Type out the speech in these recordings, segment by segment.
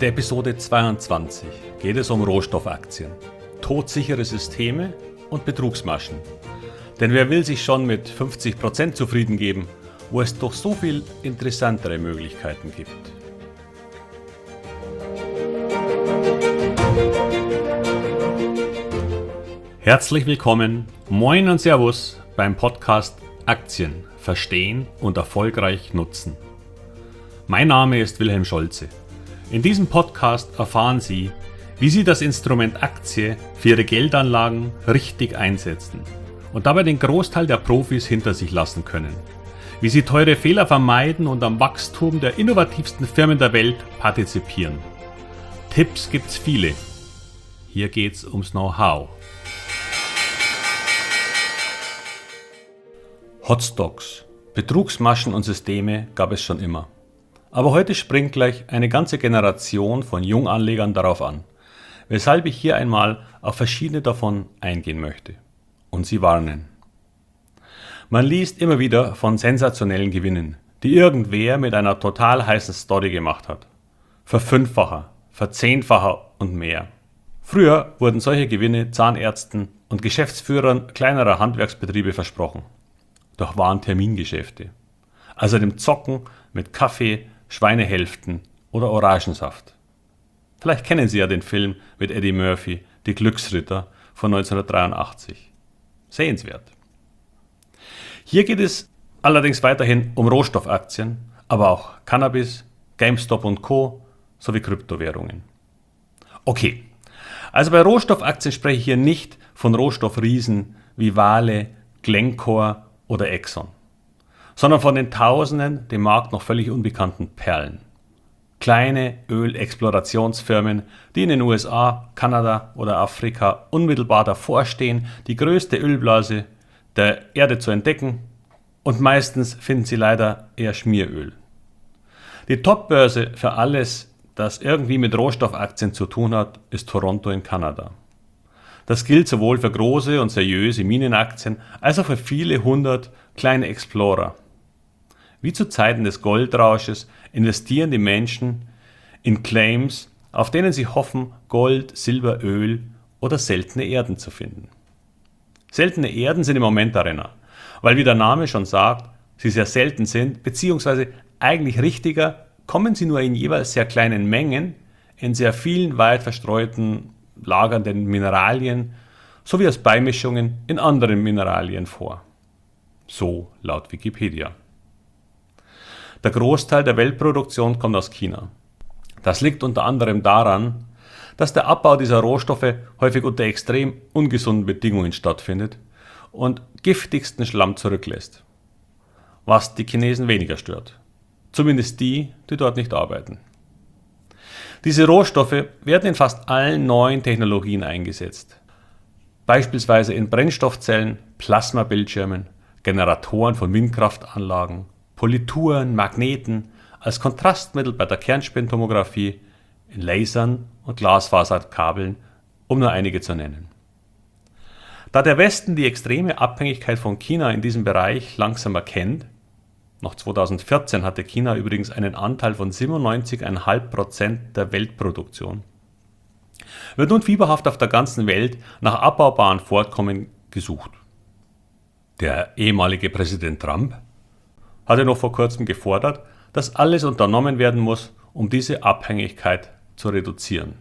der Episode 22 geht es um Rohstoffaktien, todsichere Systeme und Betrugsmaschen. Denn wer will sich schon mit 50% zufrieden geben, wo es doch so viel interessantere Möglichkeiten gibt? Herzlich willkommen, moin und Servus beim Podcast Aktien verstehen und erfolgreich nutzen. Mein Name ist Wilhelm Scholze. In diesem Podcast erfahren Sie, wie Sie das Instrument Aktie für Ihre Geldanlagen richtig einsetzen und dabei den Großteil der Profis hinter sich lassen können. Wie Sie teure Fehler vermeiden und am Wachstum der innovativsten Firmen der Welt partizipieren. Tipps gibt's viele. Hier geht's ums Know-how. Hotstocks, Betrugsmaschen und Systeme gab es schon immer. Aber heute springt gleich eine ganze Generation von Junganlegern darauf an, weshalb ich hier einmal auf verschiedene davon eingehen möchte und sie warnen. Man liest immer wieder von sensationellen Gewinnen, die irgendwer mit einer total heißen Story gemacht hat. Verfünffacher, verzehnfacher und mehr. Früher wurden solche Gewinne Zahnärzten und Geschäftsführern kleinerer Handwerksbetriebe versprochen. Doch waren Termingeschäfte. Also dem Zocken mit Kaffee, Schweinehälften oder Orangensaft. Vielleicht kennen Sie ja den Film mit Eddie Murphy, Die Glücksritter von 1983. Sehenswert. Hier geht es allerdings weiterhin um Rohstoffaktien, aber auch Cannabis, GameStop und Co. sowie Kryptowährungen. Okay, also bei Rohstoffaktien spreche ich hier nicht von Rohstoffriesen wie Vale, Glencore oder Exxon, sondern von den Tausenden dem Markt noch völlig unbekannten Perlen. Kleine Ölexplorationsfirmen, die in den USA, Kanada oder Afrika unmittelbar davor stehen, die größte Ölblase der Erde zu entdecken, und meistens finden sie leider eher Schmieröl. Die Top-Börse für alles, das irgendwie mit Rohstoffaktien zu tun hat, ist Toronto in Kanada. Das gilt sowohl für große und seriöse Minenaktien als auch für viele hundert kleine Explorer. Wie zu Zeiten des Goldrausches investieren die Menschen in Claims, auf denen sie hoffen, Gold, Silber, Öl oder seltene Erden zu finden. Seltene Erden sind im Moment der Renner, weil wie der Name schon sagt, sie sehr selten sind, beziehungsweise eigentlich richtiger, kommen sie nur in jeweils sehr kleinen Mengen in sehr vielen weit verstreuten lagernden Mineralien sowie als Beimischungen in anderen Mineralien vor. So laut Wikipedia. Der Großteil der Weltproduktion kommt aus China. Das liegt unter anderem daran, dass der Abbau dieser Rohstoffe häufig unter extrem ungesunden Bedingungen stattfindet und giftigsten Schlamm zurücklässt. Was die Chinesen weniger stört. Zumindest die dort nicht arbeiten. Diese Rohstoffe werden in fast allen neuen Technologien eingesetzt. Beispielsweise in Brennstoffzellen, Plasmabildschirmen, Generatoren von Windkraftanlagen, Polituren, Magneten, als Kontrastmittel bei der Kernspintomographie, in Lasern und Glasfaserkabeln, um nur einige zu nennen. Da der Westen die extreme Abhängigkeit von China in diesem Bereich langsam erkennt, noch 2014 hatte China übrigens einen Anteil von 97,5% der Weltproduktion, wird nun fieberhaft auf der ganzen Welt nach abbaubaren Vorkommen gesucht. Der ehemalige Präsident Trump hatte noch vor kurzem gefordert, dass alles unternommen werden muss, um diese Abhängigkeit zu reduzieren.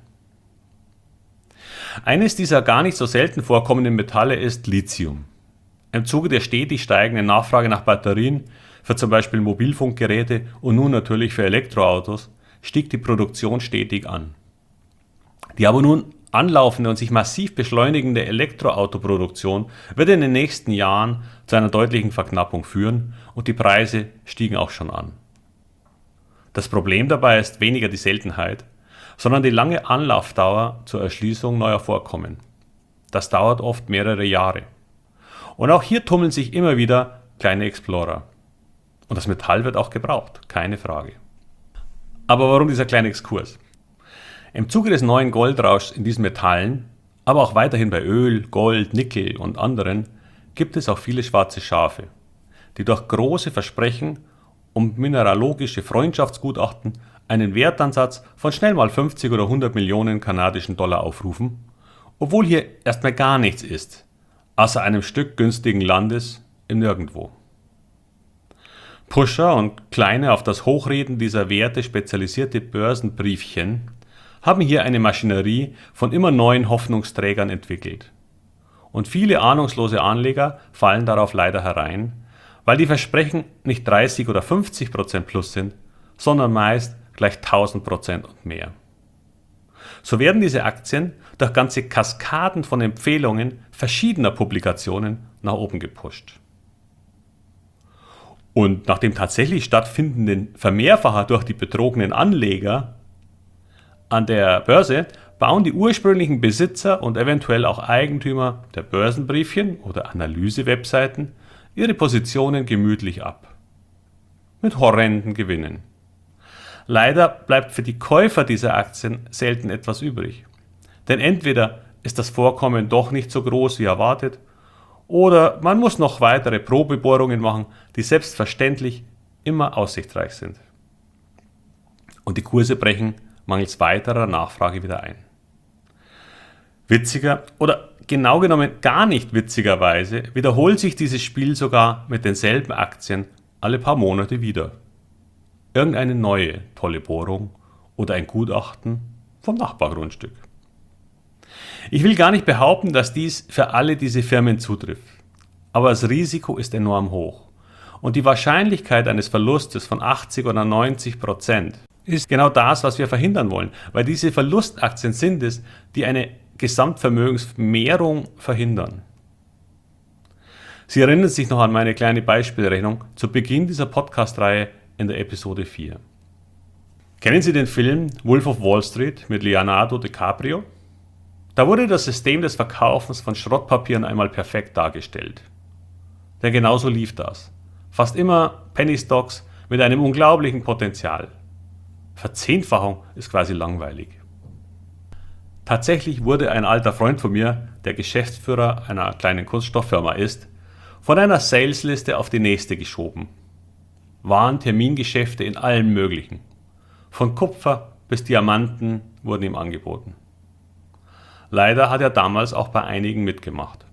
Eines dieser gar nicht so selten vorkommenden Metalle ist Lithium. Im Zuge der stetig steigenden Nachfrage nach Batterien für zum Beispiel Mobilfunkgeräte und nun natürlich für Elektroautos stieg die Produktion stetig an. Die aber nun anlaufende und sich massiv beschleunigende Elektroautoproduktion wird in den nächsten Jahren zu einer deutlichen Verknappung führen und die Preise stiegen auch schon an. Das Problem dabei ist weniger die Seltenheit, sondern die lange Anlaufdauer zur Erschließung neuer Vorkommen. Das dauert oft mehrere Jahre. Und auch hier tummeln sich immer wieder kleine Explorer. Und das Metall wird auch gebraucht, keine Frage. Aber warum dieser kleine Exkurs? Im Zuge des neuen Goldrauschs in diesen Metallen, aber auch weiterhin bei Öl, Gold, Nickel und anderen, gibt es auch viele schwarze Schafe, die durch große Versprechen und mineralogische Freundschaftsgutachten einen Wertansatz von schnell mal 50 oder 100 Millionen kanadischen Dollar aufrufen, obwohl hier erstmal gar nichts ist, außer einem Stück günstigen Landes im Nirgendwo. Pusher und kleine auf das Hochreden dieser Werte spezialisierte Börsenbriefchen haben hier eine Maschinerie von immer neuen Hoffnungsträgern entwickelt. Und viele ahnungslose Anleger fallen darauf leider herein, weil die Versprechen nicht 30 oder 50% plus sind, sondern meist gleich 1000% und mehr. So werden diese Aktien durch ganze Kaskaden von Empfehlungen verschiedener Publikationen nach oben gepusht. Und nach dem tatsächlich stattfindenden Vermehrfacher durch die betrogenen Anleger an der Börse bauen die ursprünglichen Besitzer und eventuell auch Eigentümer der Börsenbriefchen oder Analyse-Webseiten ihre Positionen gemütlich ab. Mit horrenden Gewinnen. Leider bleibt für die Käufer dieser Aktien selten etwas übrig. Denn entweder ist das Vorkommen doch nicht so groß wie erwartet, oder man muss noch weitere Probebohrungen machen, die selbstverständlich immer aussichtsreich sind. Und die Kurse brechen mangels weiterer Nachfrage wieder ein. Witziger oder genau genommen gar nicht witzigerweise wiederholt sich dieses Spiel sogar mit denselben Aktien alle paar Monate wieder. Irgendeine neue tolle Bohrung oder ein Gutachten vom Nachbargrundstück. Ich will gar nicht behaupten, dass dies für alle diese Firmen zutrifft, aber das Risiko ist enorm hoch und die Wahrscheinlichkeit eines Verlustes von 80 oder 90% ist genau das, was wir verhindern wollen, weil diese Verlustaktien sind es, die eine Gesamtvermögensmehrung verhindern. Sie erinnern sich noch an meine kleine Beispielrechnung zu Beginn dieser Podcast-Reihe in der Episode 4. Kennen Sie den Film Wolf of Wall Street mit Leonardo DiCaprio? Da wurde das System des Verkaufens von Schrottpapieren einmal perfekt dargestellt. Denn genauso lief das. Fast immer Penny Stocks mit einem unglaublichen Potenzial. Verzehnfachung ist quasi langweilig. Tatsächlich wurde ein alter Freund von mir, der Geschäftsführer einer kleinen Kunststofffirma ist, von einer Salesliste auf die nächste geschoben. Waren Termingeschäfte in allen möglichen. Von Kupfer bis Diamanten wurden ihm angeboten. Leider hat er damals auch bei einigen mitgemacht.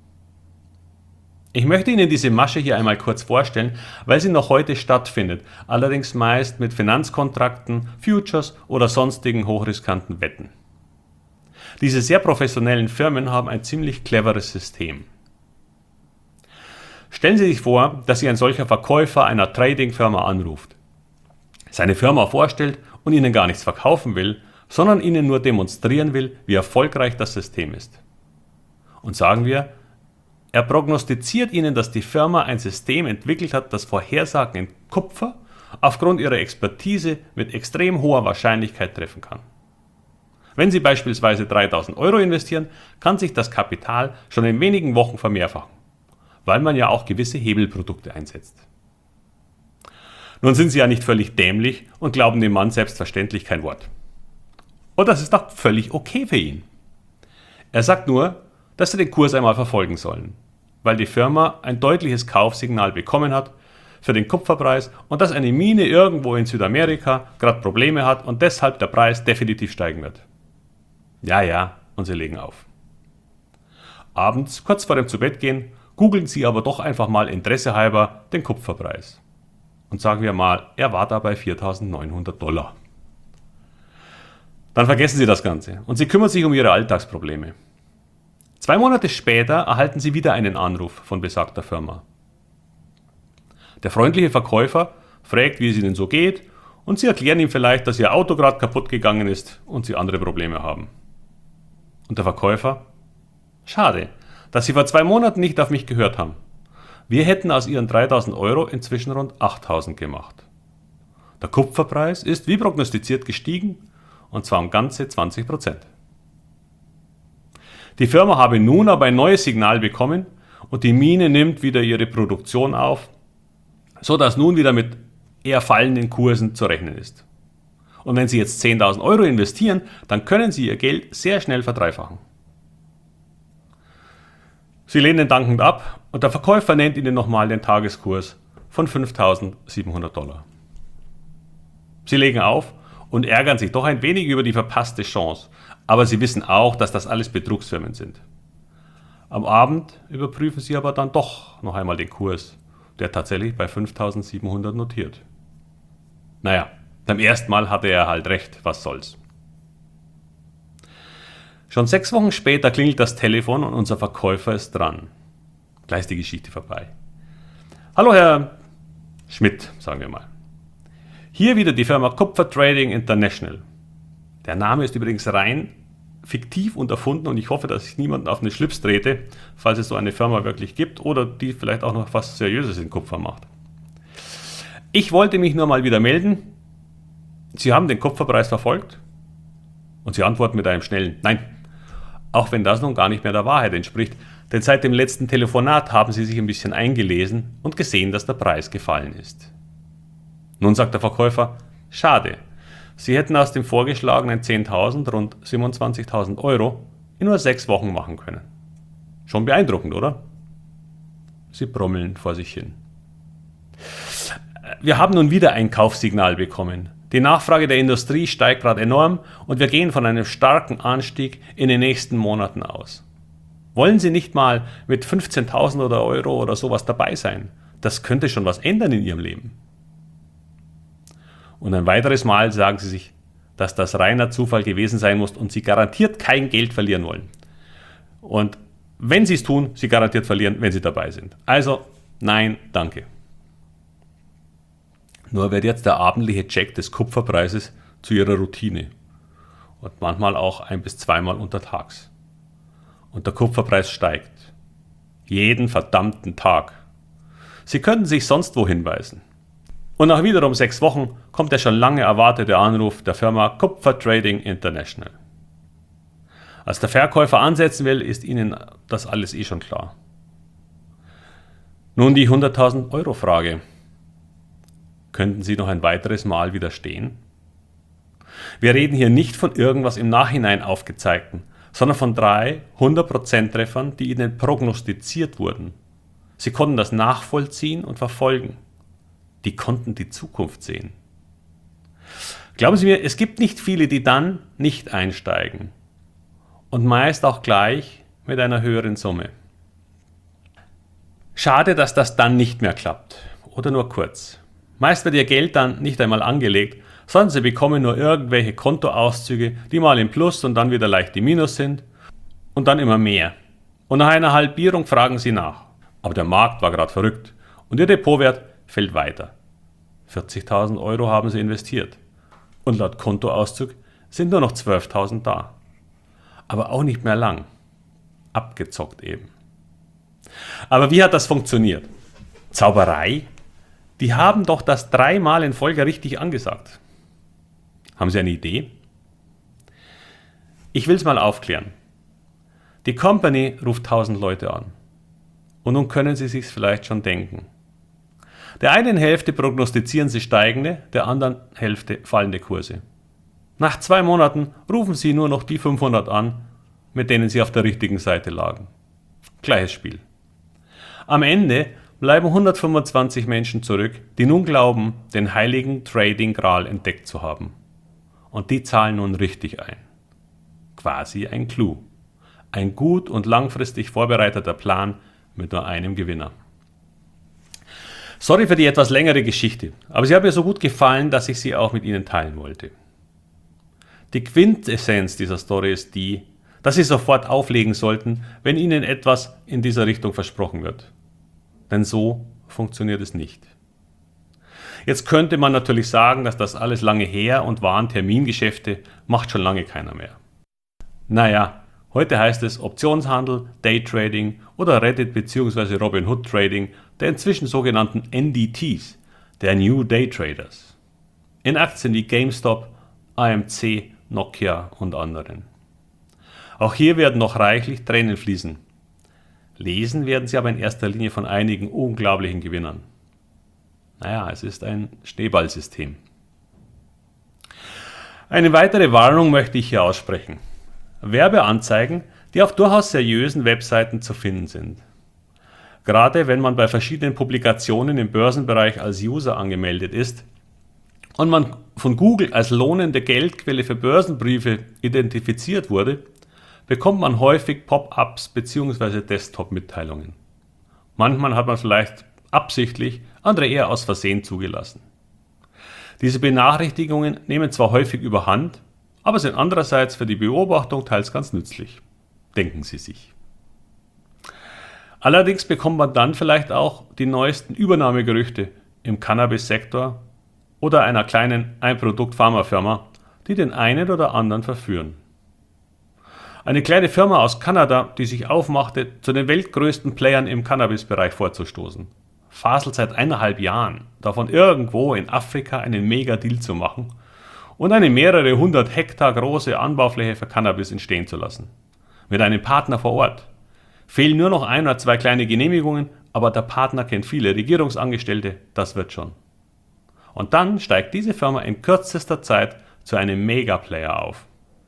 Ich möchte Ihnen diese Masche hier einmal kurz vorstellen, weil sie noch heute stattfindet, allerdings meist mit Finanzkontrakten, Futures oder sonstigen hochriskanten Wetten. Diese sehr professionellen Firmen haben ein ziemlich cleveres System. Stellen Sie sich vor, dass Sie ein solcher Verkäufer einer Trading-Firma anruft, seine Firma vorstellt und Ihnen gar nichts verkaufen will, sondern Ihnen nur demonstrieren will, wie erfolgreich das System ist. Und sagen wir, er prognostiziert Ihnen, dass die Firma ein System entwickelt hat, das Vorhersagen in Kupfer aufgrund ihrer Expertise mit extrem hoher Wahrscheinlichkeit treffen kann. Wenn Sie beispielsweise 3.000 Euro investieren, kann sich das Kapital schon in wenigen Wochen vermehrfachen, weil man ja auch gewisse Hebelprodukte einsetzt. Nun sind Sie ja nicht völlig dämlich und glauben dem Mann selbstverständlich kein Wort. Und das ist doch völlig okay für ihn. Er sagt nur, dass Sie den Kurs einmal verfolgen sollen, weil die Firma ein deutliches Kaufsignal bekommen hat für den Kupferpreis und dass eine Mine irgendwo in Südamerika gerade Probleme hat und deshalb der Preis definitiv steigen wird. Ja, und Sie legen auf. Abends, kurz vor dem Zubettgehen, googeln Sie aber doch einfach mal interessehalber den Kupferpreis. Und sagen wir mal, er war da bei $4.900. Dann vergessen Sie das Ganze und Sie kümmern sich um Ihre Alltagsprobleme. 2 Monate später erhalten Sie wieder einen Anruf von besagter Firma. Der freundliche Verkäufer fragt, wie es Ihnen so geht, und Sie erklären ihm vielleicht, dass Ihr Auto gerade kaputt gegangen ist und Sie andere Probleme haben. Und der Verkäufer: Schade, dass Sie vor 2 Monaten nicht auf mich gehört haben. Wir hätten aus Ihren 3.000 Euro inzwischen rund 8.000 gemacht. Der Kupferpreis ist wie prognostiziert gestiegen, und zwar um ganze 20%. Die Firma habe nun aber ein neues Signal bekommen und die Mine nimmt wieder ihre Produktion auf, so dass nun wieder mit eher fallenden Kursen zu rechnen ist. Und wenn Sie jetzt 10.000 Euro investieren, dann können Sie Ihr Geld sehr schnell verdreifachen. Sie lehnen dankend ab und der Verkäufer nennt Ihnen nochmal den Tageskurs von $5.700. Sie legen auf und ärgern sich doch ein wenig über die verpasste Chance. Aber sie wissen auch, dass das alles Betrugsfirmen sind. Am Abend überprüfen sie aber dann doch noch einmal den Kurs, der tatsächlich bei 5.700 notiert. Naja, beim ersten Mal hatte er halt recht, was soll's. Schon 6 Wochen später klingelt das Telefon und unser Verkäufer ist dran. Gleich ist die Geschichte vorbei. Hallo Herr Schmidt, sagen wir mal. Hier wieder die Firma Kupfer Trading International. Der Name ist übrigens rein fiktiv und erfunden und ich hoffe, dass ich niemanden auf den Schlips trete, falls es so eine Firma wirklich gibt oder die vielleicht auch noch was Seriöses in Kupfer macht. Ich wollte mich nur mal wieder melden. Sie haben den Kupferpreis verfolgt? Und Sie antworten mit einem schnellen Nein. Auch wenn das nun gar nicht mehr der Wahrheit entspricht, denn seit dem letzten Telefonat haben Sie sich ein bisschen eingelesen und gesehen, dass der Preis gefallen ist. Nun sagt der Verkäufer, schade, Sie hätten aus dem vorgeschlagenen 10.000 rund 27.000 Euro in nur 6 Wochen machen können. Schon beeindruckend, oder? Sie brummeln vor sich hin. Wir haben nun wieder ein Kaufsignal bekommen. Die Nachfrage der Industrie steigt gerade enorm und wir gehen von einem starken Anstieg in den nächsten Monaten aus. Wollen Sie nicht mal mit 15.000 Euro oder sowas dabei sein? Das könnte schon was ändern in Ihrem Leben. Und ein weiteres Mal sagen Sie sich, dass das reiner Zufall gewesen sein muss und Sie garantiert kein Geld verlieren wollen. Und wenn Sie es tun, Sie garantiert verlieren, wenn Sie dabei sind. Also, nein, danke. Nur wird jetzt der abendliche Check des Kupferpreises zu Ihrer Routine und manchmal auch 1- bis 2-mal untertags. Und der Kupferpreis steigt. Jeden verdammten Tag. Sie könnten sich sonst wo hinweisen. Und nach wiederum 6 Wochen kommt der schon lange erwartete Anruf der Firma Kupfer Trading International. Als der Verkäufer ansetzen will, ist Ihnen das alles schon klar. Nun die 100.000 Euro Frage. Könnten Sie noch ein weiteres Mal widerstehen? Wir reden hier nicht von irgendwas im Nachhinein aufgezeigten, sondern von 3 100% Treffern, die Ihnen prognostiziert wurden. Sie konnten das nachvollziehen und verfolgen. Die konnten die Zukunft sehen. Glauben Sie mir, es gibt nicht viele, die dann nicht einsteigen. Und meist auch gleich mit einer höheren Summe. Schade, dass das dann nicht mehr klappt. Oder nur kurz. Meist wird Ihr Geld dann nicht einmal angelegt, sondern Sie bekommen nur irgendwelche Kontoauszüge, die mal im Plus und dann wieder leicht im Minus sind und dann immer mehr. Und nach einer Halbierung fragen Sie nach. Aber der Markt war gerade verrückt und Ihr Depotwert fällt weiter. 40.000 Euro haben Sie investiert und laut Kontoauszug sind nur noch 12.000 da. Aber auch nicht mehr lang. Abgezockt eben. Aber wie hat das funktioniert? Zauberei? Die haben doch das 3-mal in Folge richtig angesagt. Haben Sie eine Idee? Ich will es mal aufklären. Die Company ruft 1000 Leute an. Und nun können Sie sich's vielleicht schon denken. Der einen Hälfte prognostizieren Sie steigende, der anderen Hälfte fallende Kurse. Nach 2 Monaten rufen Sie nur noch die 500 an, mit denen Sie auf der richtigen Seite lagen. Gleiches Spiel. Am Ende bleiben 125 Menschen zurück, die nun glauben, den heiligen Trading Gral entdeckt zu haben. Und die zahlen nun richtig ein. Quasi ein Clou. Ein gut und langfristig vorbereiteter Plan mit nur einem Gewinner. Sorry für die etwas längere Geschichte, aber sie hat mir so gut gefallen, dass ich sie auch mit Ihnen teilen wollte. Die Quintessenz dieser Story ist die, dass Sie sofort auflegen sollten, wenn Ihnen etwas in dieser Richtung versprochen wird. Denn so funktioniert es nicht. Jetzt könnte man natürlich sagen, dass das alles lange her und waren Termingeschäfte, macht schon lange keiner mehr. Naja, heute heißt es Optionshandel, Daytrading oder Reddit bzw. Robinhood Trading der inzwischen sogenannten NDTs, der New Day Traders. In Aktien wie GameStop, AMC, Nokia und anderen. Auch hier werden noch reichlich Tränen fließen. Lesen werden Sie aber in erster Linie von einigen unglaublichen Gewinnern. Naja, es ist ein Schneeballsystem. Eine weitere Warnung möchte ich hier aussprechen. Werbeanzeigen, die auf durchaus seriösen Webseiten zu finden sind. Gerade wenn man bei verschiedenen Publikationen im Börsenbereich als User angemeldet ist und man von Google als lohnende Geldquelle für Börsenbriefe identifiziert wurde, bekommt man häufig Pop-ups bzw. Desktop-Mitteilungen. Manchmal hat man vielleicht absichtlich, andere eher aus Versehen zugelassen. Diese Benachrichtigungen nehmen zwar häufig überhand, aber sind andererseits für die Beobachtung teils ganz nützlich. Denken Sie sich. Allerdings bekommt man dann vielleicht auch die neuesten Übernahmegerüchte im Cannabis-Sektor oder einer kleinen Ein-Produkt-Pharmafirma, die den einen oder anderen verführen. Eine kleine Firma aus Kanada, die sich aufmachte, zu den weltgrößten Playern im Cannabis-Bereich vorzustoßen, faselt seit 1,5 Jahren davon, irgendwo in Afrika einen Mega-Deal zu machen und eine mehrere 100 Hektar große Anbaufläche für Cannabis entstehen zu lassen. Mit einem Partner vor Ort. Fehlen nur noch 1 oder 2 kleine Genehmigungen, aber der Partner kennt viele Regierungsangestellte, das wird schon. Und dann steigt diese Firma in kürzester Zeit zu einem Mega-Player auf.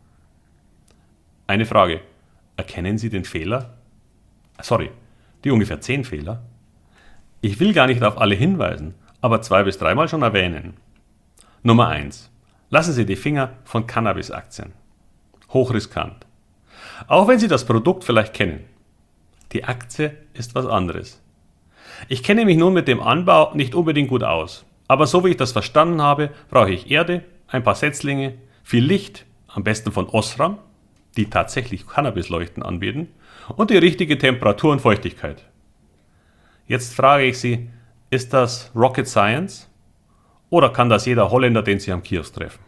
Eine Frage, erkennen Sie den Fehler? Sorry, die ungefähr 10 Fehler? Ich will gar nicht auf alle hinweisen, aber 2 bis 3 Mal schon erwähnen. Nummer 1. Lassen Sie die Finger von Cannabis-Aktien. Hochriskant. Auch wenn Sie das Produkt vielleicht kennen. Die Aktie ist was anderes. Ich kenne mich nun mit dem Anbau nicht unbedingt gut aus, aber so wie ich das verstanden habe, brauche ich Erde, ein paar Setzlinge, viel Licht, am besten von Osram, die tatsächlich Cannabisleuchten anbieten, und die richtige Temperatur und Feuchtigkeit. Jetzt frage ich Sie, ist das Rocket Science? Oder kann das jeder Holländer, den Sie am Kiosk treffen?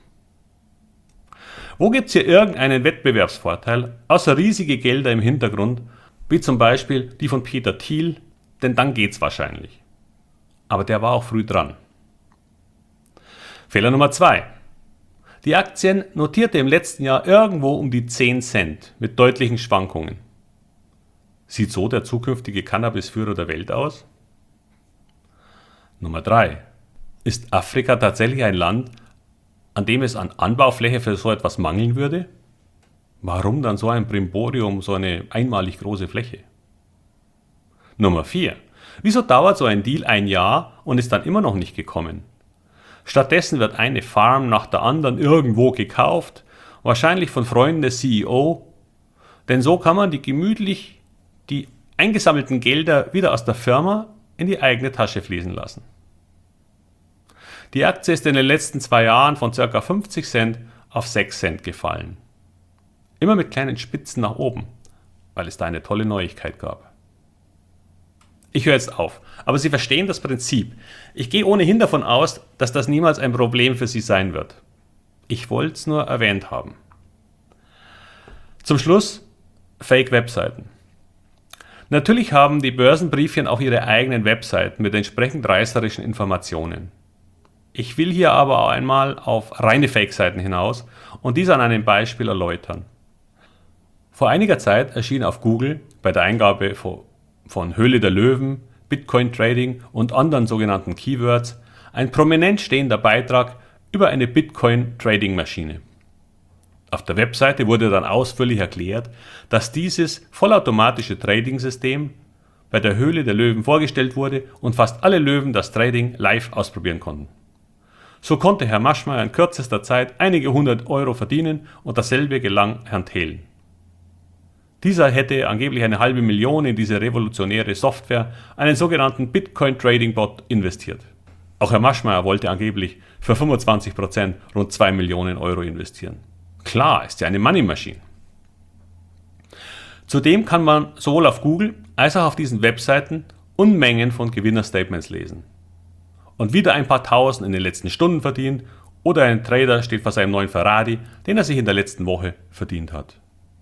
Wo gibt es hier irgendeinen Wettbewerbsvorteil, außer riesige Gelder im Hintergrund, wie zum Beispiel die von Peter Thiel, denn dann geht's wahrscheinlich. Aber der war auch früh dran. Fehler Nummer 2. Die Aktien notierte im letzten Jahr irgendwo um die 10 Cent mit deutlichen Schwankungen. Sieht so der zukünftige Cannabisführer der Welt aus? Nummer 3. Ist Afrika tatsächlich ein Land, an dem es an Anbaufläche für so etwas mangeln würde? Warum dann so ein Brimborium, so eine einmalig große Fläche? Nummer 4. Wieso dauert so ein Deal 1 Jahr und ist dann immer noch nicht gekommen? Stattdessen wird eine Farm nach der anderen irgendwo gekauft, wahrscheinlich von Freunden des CEO, denn so kann man gemütlich die eingesammelten Gelder wieder aus der Firma in die eigene Tasche fließen lassen. Die Aktie ist in den letzten 2 Jahren von ca. 50 Cent auf 6 Cent gefallen. Immer mit kleinen Spitzen nach oben, weil es da eine tolle Neuigkeit gab. Ich höre jetzt auf, aber Sie verstehen das Prinzip. Ich gehe ohnehin davon aus, dass das niemals ein Problem für Sie sein wird. Ich wollte es nur erwähnt haben. Zum Schluss Fake-Webseiten. Natürlich haben die Börsenbriefchen auch ihre eigenen Webseiten mit entsprechend reißerischen Informationen. Ich will hier aber einmal auf reine Fake-Seiten hinaus und dies an einem Beispiel erläutern. Vor einiger Zeit erschien auf Google bei der Eingabe von Höhle der Löwen, Bitcoin Trading und anderen sogenannten Keywords ein prominent stehender Beitrag über eine Bitcoin Trading Maschine. Auf der Webseite wurde dann ausführlich erklärt, dass dieses vollautomatische Trading-System bei der Höhle der Löwen vorgestellt wurde und fast alle Löwen das Trading live ausprobieren konnten. So konnte Herr Maschmeyer in kürzester Zeit einige 100 Euro verdienen und dasselbe gelang Herrn Thelen. Dieser hätte angeblich eine halbe Million in diese revolutionäre Software, einen sogenannten Bitcoin Trading Bot, investiert. Auch Herr Maschmeyer wollte angeblich für 25% rund 2 Millionen Euro investieren. Klar, ist ja eine Money Machine. Zudem kann man sowohl auf Google als auch auf diesen Webseiten Unmengen von Gewinnerstatements lesen. Und wieder ein paar Tausend in den letzten Stunden verdient oder ein Trader steht vor seinem neuen Ferrari, den er sich in der letzten Woche verdient hat.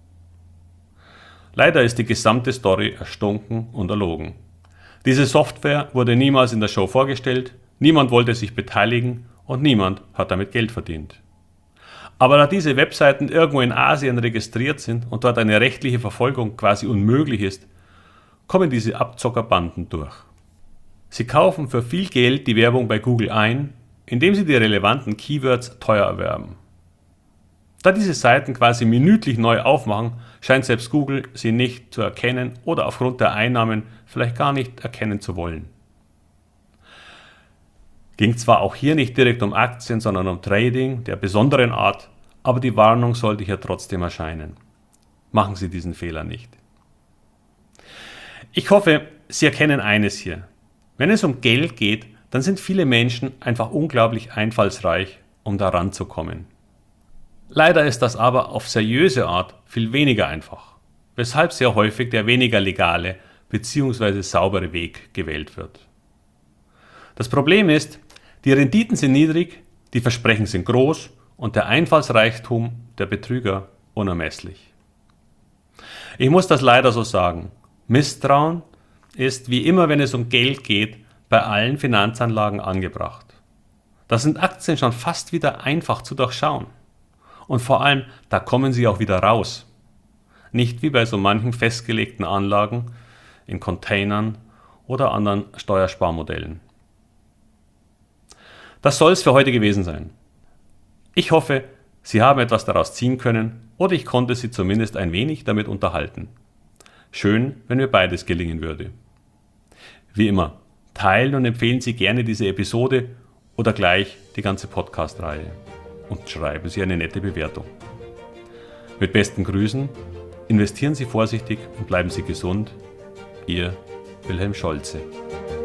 Leider ist die gesamte Story erstunken und erlogen. Diese Software wurde niemals in der Show vorgestellt, niemand wollte sich beteiligen und niemand hat damit Geld verdient. Aber da diese Webseiten irgendwo in Asien registriert sind und dort eine rechtliche Verfolgung quasi unmöglich ist, kommen diese Abzockerbanden durch. Sie kaufen für viel Geld die Werbung bei Google ein, indem sie die relevanten Keywords teuer erwerben. Da diese Seiten quasi minütlich neu aufmachen, scheint selbst Google sie nicht zu erkennen oder aufgrund der Einnahmen vielleicht gar nicht erkennen zu wollen. Ging zwar auch hier nicht direkt um Aktien, sondern um Trading der besonderen Art, aber die Warnung sollte hier trotzdem erscheinen. Machen Sie diesen Fehler nicht. Ich hoffe, Sie erkennen eines hier. Wenn es um Geld geht, dann sind viele Menschen einfach unglaublich einfallsreich, um da ranzukommen. Leider ist das aber auf seriöse Art viel weniger einfach, weshalb sehr häufig der weniger legale bzw. saubere Weg gewählt wird. Das Problem ist, die Renditen sind niedrig, die Versprechen sind groß und der Einfallsreichtum der Betrüger unermesslich. Ich muss das leider so sagen. Misstrauen ist, wie immer wenn es um Geld geht, bei allen Finanzanlagen angebracht. Da sind Aktien schon fast wieder einfach zu durchschauen. Und vor allem, da kommen sie auch wieder raus. Nicht wie bei so manchen festgelegten Anlagen in Containern oder anderen Steuersparmodellen. Das soll es für heute gewesen sein. Ich hoffe, Sie haben etwas daraus ziehen können oder ich konnte Sie zumindest ein wenig damit unterhalten. Schön, wenn mir beides gelingen würde. Wie immer, teilen und empfehlen Sie gerne diese Episode oder gleich die ganze Podcast-Reihe und schreiben Sie eine nette Bewertung. Mit besten Grüßen, investieren Sie vorsichtig und bleiben Sie gesund. Ihr Wilhelm Scholze.